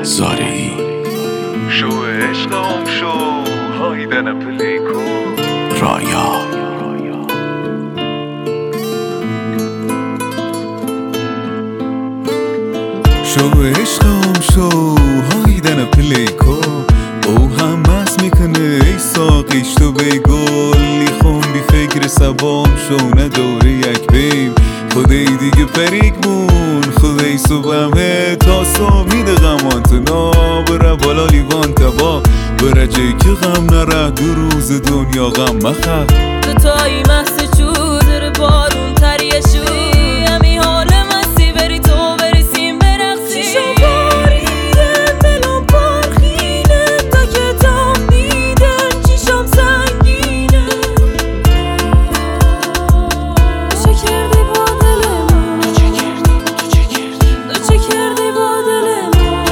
زارعی شو عشقم شو هایدن پلیکو رایا شو عشقم شو هایدن پلیکو او هم مست میکنه ای ساقیش تو بگل لیخون بی فکر سبام شو نداره یک بیم خدای دیگه پریک بون خدای صبحمه تا سا میده غمان تو نا بره بالا لیوان تبا بره جایی که غم نره دو روز دنیا غم مخه تو تایی محصه چودر بارون تریه شوی همی حال مستی بری تو برسیم برقصی شو باریدن دلم پرخینه تا که دام دیدن چیشم سنگینه چه کردی با دل من تو چه کردی با دل من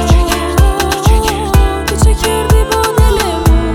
تو چه کردی با دل من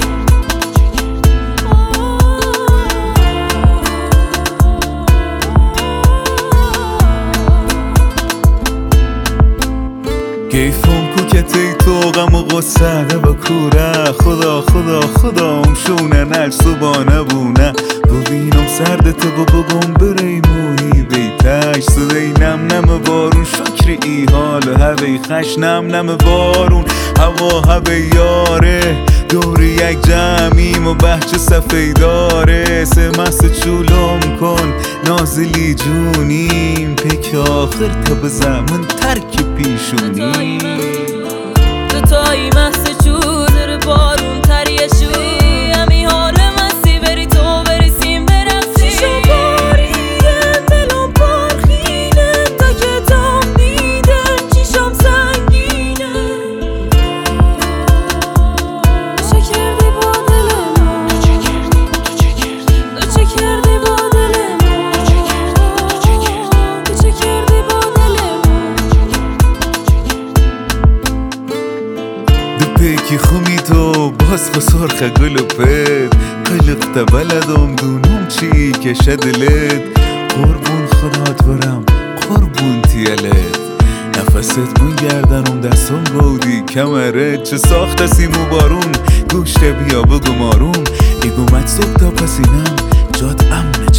کیفم کوکتی تو غم و غصه با کوره خدا خدا خدا شونه نل صبحانه بونه ببینم سردت با بگم بریمونی بیتش صدای نم نم بارون شکر ای حال هوی خش نم نم بارون هوا هوی یاره دور یک جمعیم و بحچ سفیداره سه مست چولم کن نازلی جونیم پک آخر تا به زمن ترک پیشونی تو تایی محصه چودر بارون تریه شوی همی حال مستی بری تو برسیم برقصی شو باریدن دلم پرخینه تا که دام دیدن چیشم سنگینه چه کردی با دل من تو چه کردی با دل من تو چه کردی با دل من پیکی خومی تو باز خسرخ گل و پد قلقت بلدم دونم چی کشه دلت قربون خدات برم قربون تیلت نفست من گردنم دستم گودی کمرت چه ساخت سیمو بارون گوشت بیا بگو مارون ایگومت صبح تا پسینم جاد امن